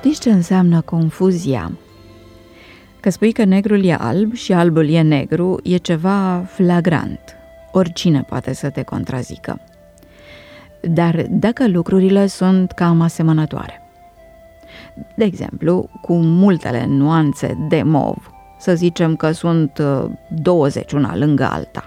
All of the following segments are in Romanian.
Știți ce înseamnă confuzia? Că spui că negrul e alb și albul e negru e ceva flagrant. Oricine poate să te contrazică. Dar dacă lucrurile sunt cam asemănătoare, de exemplu, cu multele nuanțe de mov, să zicem că sunt 20 una lângă alta,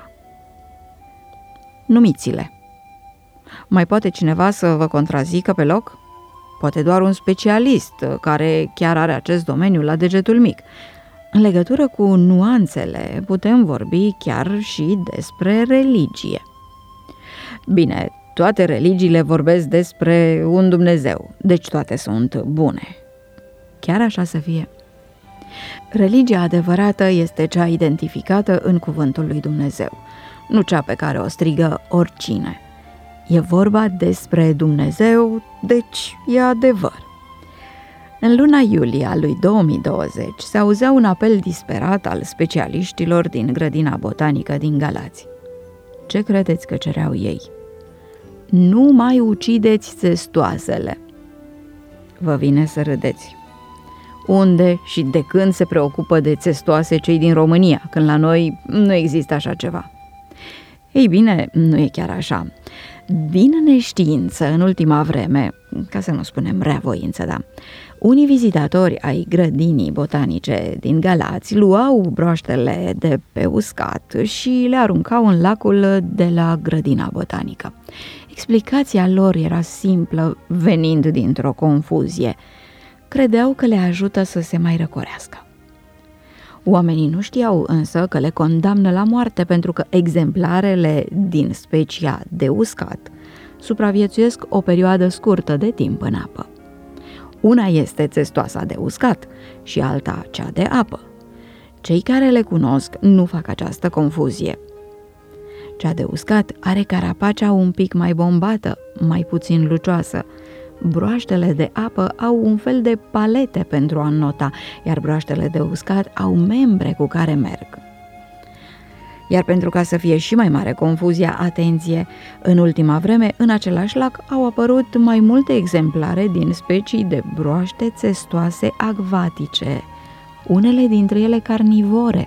numiți-le. Mai poate cineva să vă contrazică pe loc? Poate doar un specialist care chiar are acest domeniu la degetul mic. În legătură cu nuanțele putem vorbi chiar și despre religie. Bine, toate religiile vorbesc despre un Dumnezeu, deci toate sunt bune. Chiar așa să fie. Religia adevărată este cea identificată în cuvântul lui Dumnezeu, nu cea pe care o strigă oricine. E vorba despre Dumnezeu, deci e adevăr. În luna iulie a lui 2020 se auzea un apel disperat al specialiștilor din grădina botanică din Galați. Ce credeți că cereau ei? Nu mai ucideți țestoasele. Vă vine să râdeți. Unde și de când se preocupă de țestoase cei din România, când la noi nu există așa ceva? Ei bine, nu e chiar așa. Din neștiință, în ultima vreme, ca să nu spunem reavoință, da, unii vizitatori ai grădinii botanice din Galați luau broaștele de pe uscat și le aruncau în lacul de la grădina botanică. Explicația lor era simplă, venind dintr-o confuzie. Credeau că le ajută să se mai răcorească. Oamenii nu știau însă că le condamnă la moarte pentru că exemplarele din specia de uscat supraviețuiesc o perioadă scurtă de timp în apă. Una este țestoasa de uscat și alta cea de apă. Cei care le cunosc nu fac această confuzie. Cea de uscat are carapacea un pic mai bombată, mai puțin lucioasă. Broaștele de apă au un fel de palete pentru a înnota, iar broaștele de uscat au membre cu care merg. Iar pentru ca să fie și mai mare confuzia, atenție, în ultima vreme, în același lac au apărut mai multe exemplare din specii de broaște țestoase acvatice, unele dintre ele carnivore.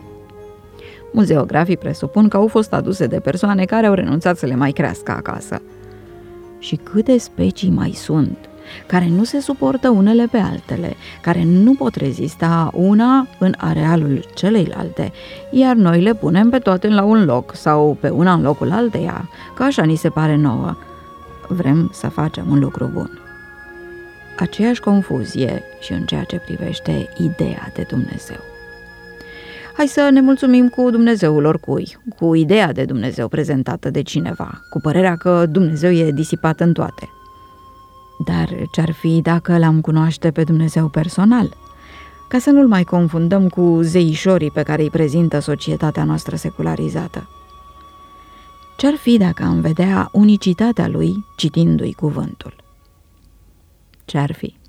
Muzeografii presupun că au fost aduse de persoane care au renunțat să le mai crească acasă. Și câte specii mai sunt, care nu se suportă unele pe altele, care nu pot rezista una în arealul celeilalte, iar noi le punem pe toate la un loc sau pe una în locul alteia, că așa ni se pare nouă. Vrem să facem un lucru bun. Aceeași confuzie și în ceea ce privește ideea de Dumnezeu. Hai să ne mulțumim cu Dumnezeul oricui, cu ideea de Dumnezeu prezentată de cineva, cu părerea că Dumnezeu e disipat în toate. Dar ce-ar fi dacă l-am cunoaște pe Dumnezeu personal? Ca să nu-l mai confundăm cu zeișorii pe care îi prezintă societatea noastră secularizată. Ce-ar fi dacă am vedea unicitatea lui citindu-i cuvântul? Ce-ar fi?